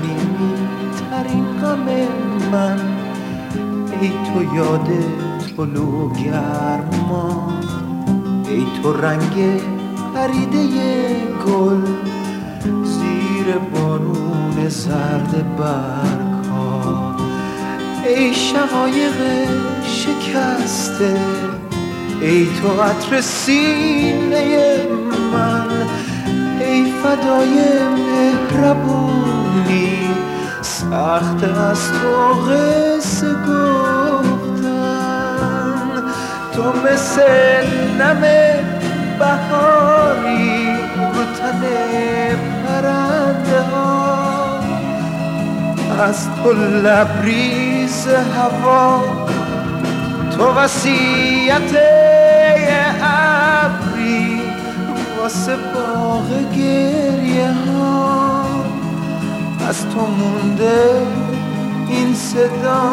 صمیمی ترین غم من، ای تو یاد طلوع گرما، ای تو رنگ پریده گل زیر بارون زرد برگ‌ها، ای شقایق شکسته، ای تو عطر سینه من، ای فدای مهربونی، سخت از تو قصه گفتن. تو مثل نم بهاری رو تن پرنده ها، از تو لبریز هوا، تو وصیت ابری واسه باغ گریه ها، از تو مونده این صدا.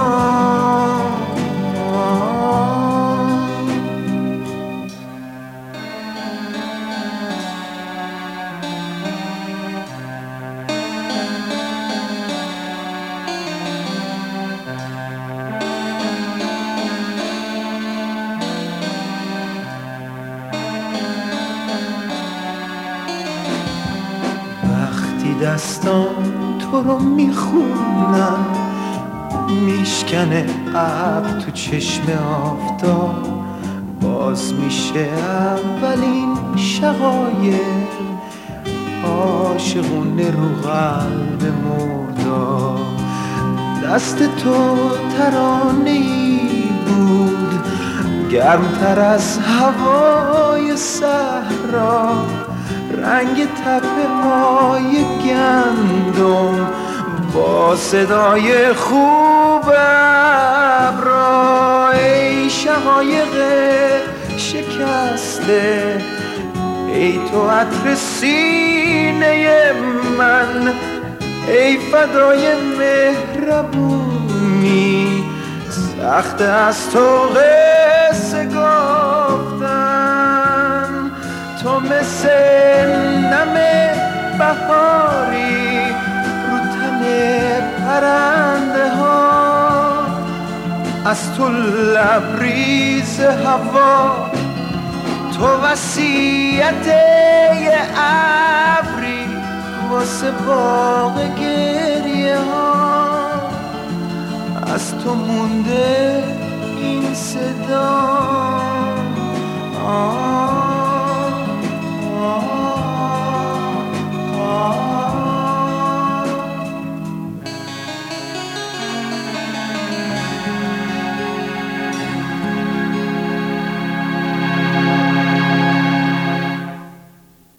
دستان تو رو میخونم، میشکنه ابر تو چشم آفتاب، باز میشه اولین شقایق عاشقونه رو قلب مردار. دست تو ترانه‌ای بود گرمتر از هوای صحرا، رنگ تپه های گندم با صدای خوب ابرا، ای شقایق شکسته، ای تو عطر سینه من، ای فدای مهربونی، سخت از تو قصه گفتن. تو مثل نم بهاری رو تن پرنده ها، از تو لبریز هوا، تو وصیت ابری واسه باغ گریه ها، از تو مونده این صدا.